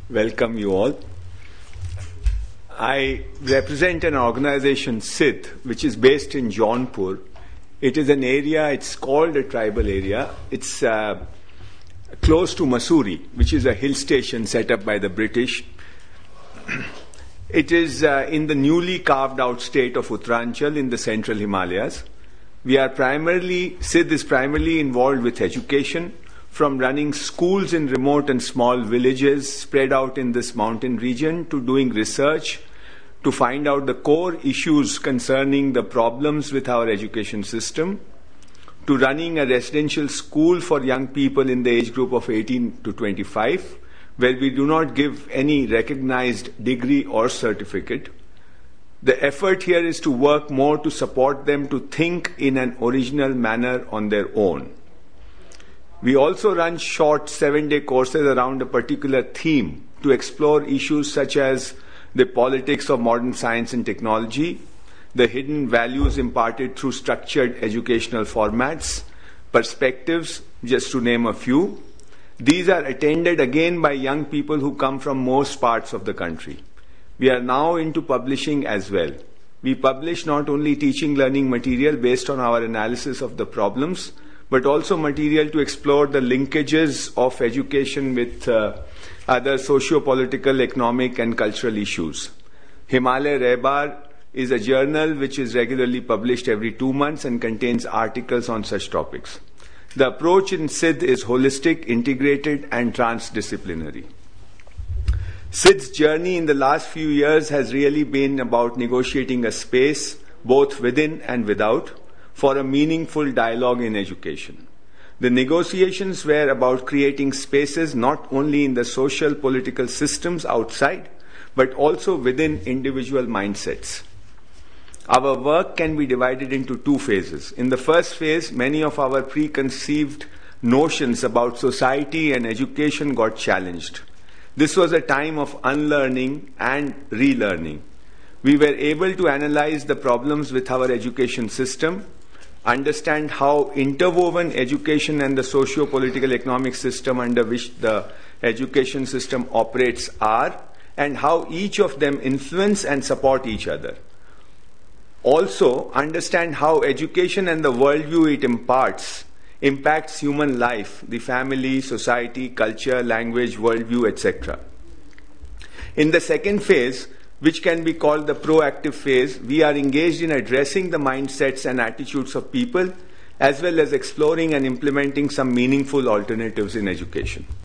welcome you all. I represent an organization, SIDH, which is based in Jaunpur. It is an area, it's called a tribal area. It's close to Mussoorie, which is a hill station set up by the British. It is in the newly carved out state of Uttaranchal in the central Himalayas. SIDH is primarily involved with education, from running schools in remote and small villages spread out in this mountain region to doing research to find out the core issues concerning the problems with our education system, to running a residential school for young people in the age group of 18 to 25, where we do not give any recognized degree or certificate. The effort here is to work more to support them to think in an original manner on their own. We also run short 7-day courses around a particular theme to explore issues such as the politics of modern science and technology, the hidden values imparted through structured educational formats, perspectives, just to name a few. These are attended again by young people who come from most parts of the country. We are now into publishing as well. We publish not only teaching learning material based on our analysis of the problems, but also material to explore the linkages of education with other socio-political, economic and cultural issues. Himalaya Rehbar is a journal which is regularly published every 2 months and contains articles on such topics. The approach in SIDH is holistic, integrated and transdisciplinary. SIDH's journey in the last few years has really been about negotiating a space, both within and without, for a meaningful dialogue in education. The negotiations were about creating spaces not only in the social political systems outside, but also within individual mindsets. Our work can be divided into 2 phases. In the first phase, many of our preconceived notions about society and education got challenged. This was a time of unlearning and relearning. We were able to analyze the problems with our education system, understand how interwoven education and the socio-political economic system under which the education system operates are, and how each of them influence and support each other. Also, understand how education and the worldview it impacts human life, the family, society, culture, language, worldview, etc. In the second phase, which can be called the proactive phase, we are engaged in addressing the mindsets and attitudes of people, as well as exploring and implementing some meaningful alternatives in education.